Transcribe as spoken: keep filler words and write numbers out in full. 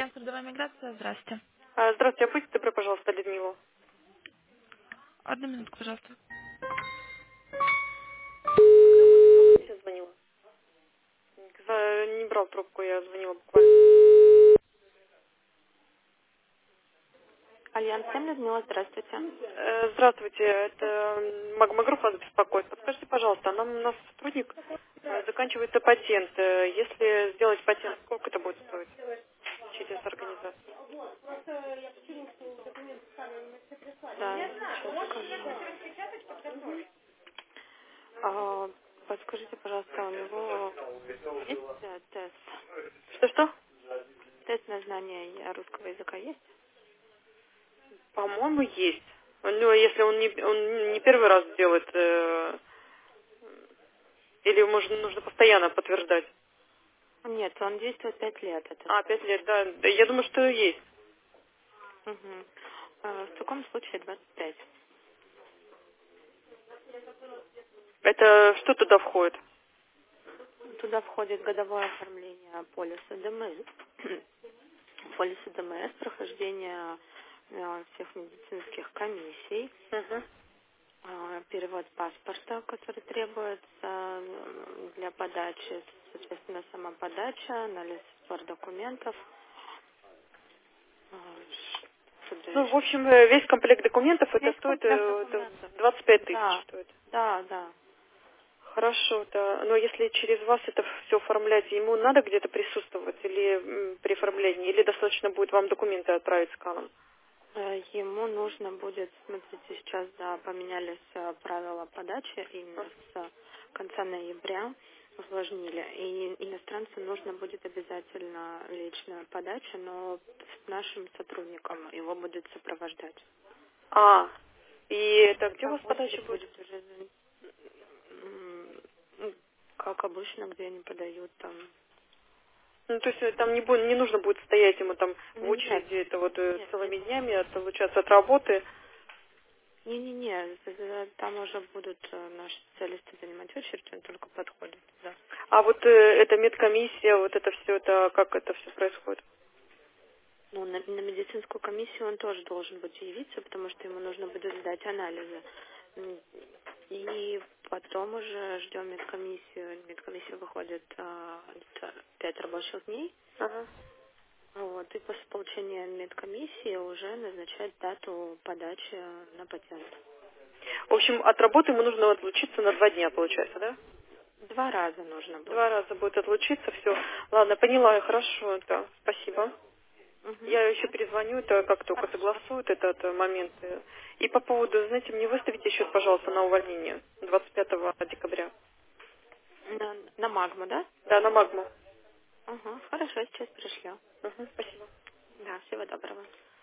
Агентство трудовая миграция, здравствуйте. А, Здравствуйте, а будьте добры, пожалуйста, Людмилу. Одну минутку, пожалуйста. Кому, кому ты сейчас звонила? За- Не брал трубку, я звонила буквально. Альянс семь, Людмила, здравствуйте. Э, Здравствуйте, это м, Магма Групп вас беспокоит. Подскажите, пожалуйста, нам у нас сотрудник э, заканчивается патент. Э, Если сделать патент, сколько это будет стоить через организацию? Да, сейчас скажу. А, подскажите, пожалуйста, у него есть э, тест? Что-что? Тест на знание русского языка есть? По-моему, есть. Ну, а если он не, он не первый раз делает, э, или может, нужно постоянно подтверждать? Нет, он действует пять лет, этот А, тест. пять лет, да. Да, я думаю, что есть. Угу. В таком случае двадцать пять. Это что туда входит? Туда входит годовое оформление полиса ДМС, полиса ДМС, прохождение э, всех медицинских комиссий, Угу. А, перевод паспорта, который требуется м, для подачи, соответственно, сама подача, анализ сбор документов. А, Что Ну, в еще? общем, э, весь комплект документов это Весь стоит комплект э, это документов. двадцать пять тысяч Да, стоит. да, да. Хорошо, да. Но если через вас это все оформлять, ему надо где-то присутствовать или м, при оформлении, или достаточно будет вам документы отправить сканом? Э, Ему нужно будет, смотрите, сейчас да, поменялись э, правила подачи именно с конца ноября, усложнили. И иностранцу нужно будет обязательно личная подача, но с нашим сотрудником его будет сопровождать. А, и это где у Там вас подача очередь будет? будет уже, м, ну, как обычно, где они подают там. Ну, то есть э, там не, будет, не нужно будет стоять ему там в Нет, очереди это вот э, нет, нет, целыми нет. днями, отлучаться от работы. Не-не-не, э, там уже будут э, наши специалисты занимать очередь, он только подходит, да. А вот э, эта медкомиссия, вот это все, это как это все происходит? Ну, на, на медицинскую комиссию он тоже должен будет явиться, потому что ему нужно будет сдать анализы. М, И потом уже ждем медкомиссию. Медкомиссия выходит а, т- пять рабочих дней. Ага. Вот, и после получения медкомиссии уже назначать дату подачи на патент. В общем, от работы ему нужно отлучиться на два дня, получается, да? Два раза нужно Два будет. раза будет отлучиться, все. Ладно, поняла я, хорошо, да, спасибо. Угу. Я еще перезвоню, это как только Хорошо. согласуют этот э, момент. э. И по поводу, знаете, мне выставите счет, пожалуйста, на увольнение двадцать пятого декабря. На, на магму, да? Да, на Магму. Угу. Хорошо, сейчас пришлю. Мгм, спасибо. Да, всего доброго.